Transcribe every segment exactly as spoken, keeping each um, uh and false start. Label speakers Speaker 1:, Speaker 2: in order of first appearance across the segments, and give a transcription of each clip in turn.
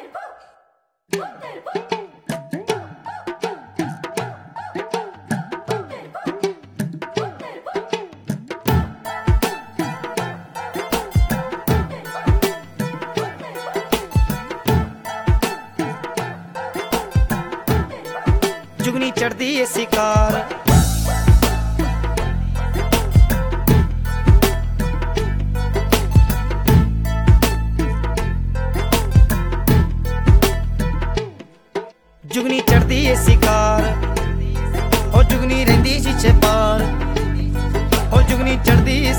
Speaker 1: जुगनी चढ़दी ए शिकार जुगनी चढ़दी ए शिकार ओ जुगनी रहिंदी शीशे पार ओ जुगनी चढ़दी ए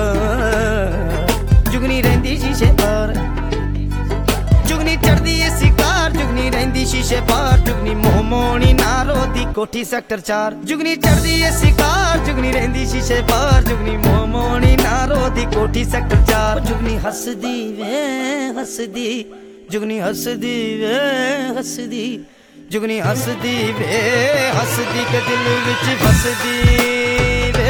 Speaker 1: शिकार जुगनी रहिंदी शीशे पार जुगनी चढ़दी ए शिकार जुगनी रहिंदी शीशे पार जुगनी मोह मोनी नारो दी कोठी सेक्टर चार जुगनी चढ़दी ए शिकार जुगनी रहिंदी शीशे पार जुगनी मोह मोनी नारो दी कोठी सेक्टर चार जुगनी हसदी वे हसदी जुगनी हसदी वे हसदी जुगनी हसदी वे हसदी के दिल विच फसदी वे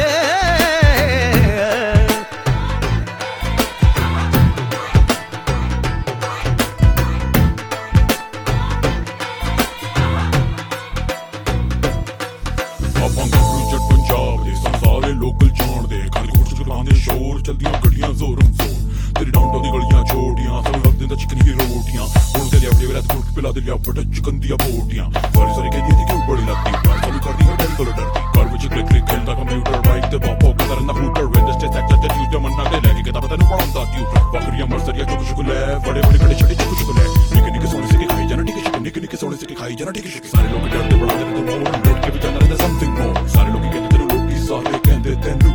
Speaker 1: लोकल जान दे खाली कुछ चलांदे शोर चलदियां गड्डियां जोरम जोर तेरी डाउनटाउन दी गलियां छोटियां सब वक्त दिंदा चिकनी ही रोटियां हुण ते लिया बड़े रात कुट पिला दे लिया बड़ा चिकन दियां बोटियां सारी सारी कहदी थी क्यों बड़ी लगती बात चालू कर दी है डेल कलर डरती घर विच क्लिक क्लिक खेलदा कंप्यूटर बाइक ते पापा के तरह ना हूटर वेंडस टेस्ट एक्टर ट्यूसडे मन्ना ते लेके किताब तैनू पढ़ांदा ट्यूटर बकरियां मर्सरियां चुक चुक ले बड़े बड़े कड़े छड़ी चुक चुक ले निके निके सोने से खाई जाना टिके शिके निके निके सोने से खाई जाना टिके शिके सारे लोग डरदे बड़ा दे तो मोर लोट के विच अंदर समथिंग मोर सारे लोग कहंदे तेनू लोकी सारे कहंदे तेनू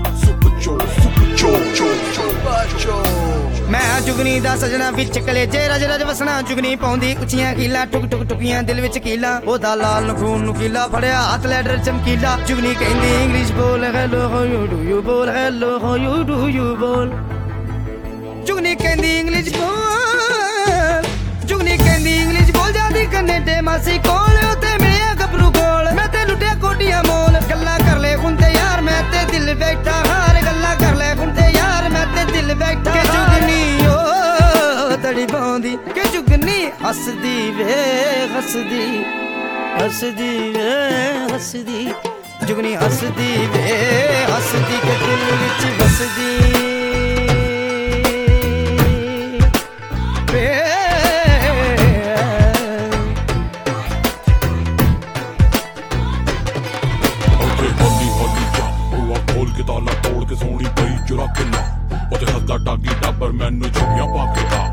Speaker 1: मैं जुगनी दा सजना विच कलेजे रज रज वसना जुगनी पाउंदी उचियां कीला टुक टुक टुकियां दिल विच कीला ओदा लाल नखून नुकीला फड़िया हाथ लैडर चमकीला जुगनी कहंदी इंग्लिश बोल hello how you do you बोल hello how you do you बोल जुगनी कहंदी इंग्लिश बोल जुगनी कहंदी इंग्लिश बोल जादी कन्ने ते मासी कोल उते मिलिया गबरू कोल मैं ते लुटिया कोटियां मोल गल्ला कर ले हुंदे यार मैं ते दिल बैठा हार गल्ला कर ले हुंदे यार मैं ते दिल बैठा के जुगनी ओ तड़ी पाउंदी के जुगनी हसदी वे हसदी हसदी वे हसदी जुगनी हसदी वे हसदी के दिल विच बसदी ताला तोड़ के सोनी पई चुरा के ला ओते हसदा डागी डाबर मैनू छुपियां पा के दा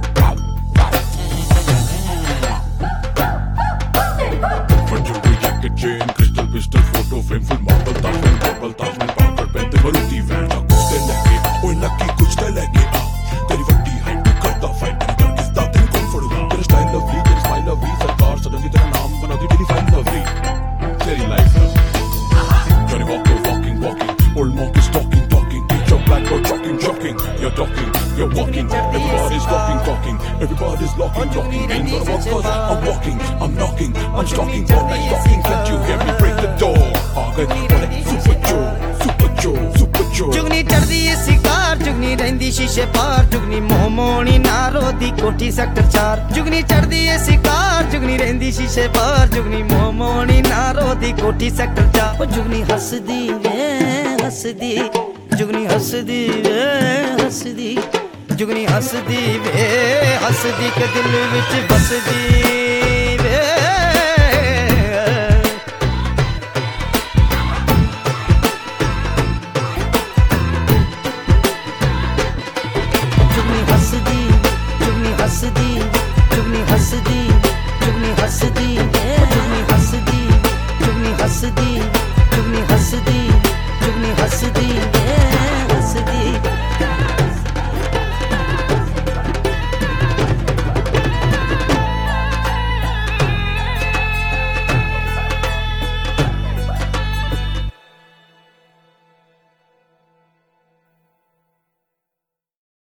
Speaker 1: Punjabi jacket chain crystal pistol photo frame full marble Taj Mahal marble Taj Mahal पाकर पहनते मरूती वैन जा कुछ ते लेके ओए लकी कुछ ते लेके आ तेरी वड्डी हाइट करता फाइट कर किस दा तेन कौन फड़ूगा तेरा स्टाइल लवली तेरा स्माइल लवली सरकार सदन तेरा नाम बना दी तेरी फाइल लवली तेरी life Johnny Walker walking walking old monkeys talking talking you're black or talking joking you're talking you're walking everybody's talking talking everybody's locking locking ain't gonna walk cause I'm walking I'm knocking I'm stalking all night talking can't you hear me break the door आगे बोले super Joe super Joe super Joe जुगनी चढ़दी ए शिकार जुगनी रहिंदी शीशे पार जुगनी मोह मोनी नारो दी कोठी sector चार जुगनी चढ़दी ए शिकार जुगनी रहिंदी शीशे पार जुगनी मोह मोनी नारो दी कोठी सेक्टर चार ओ जुगनी हसदी वे हसदी जुगनी हसदी वे हसदी जुगनी हसदी वे हसदी के दिल विच बसदी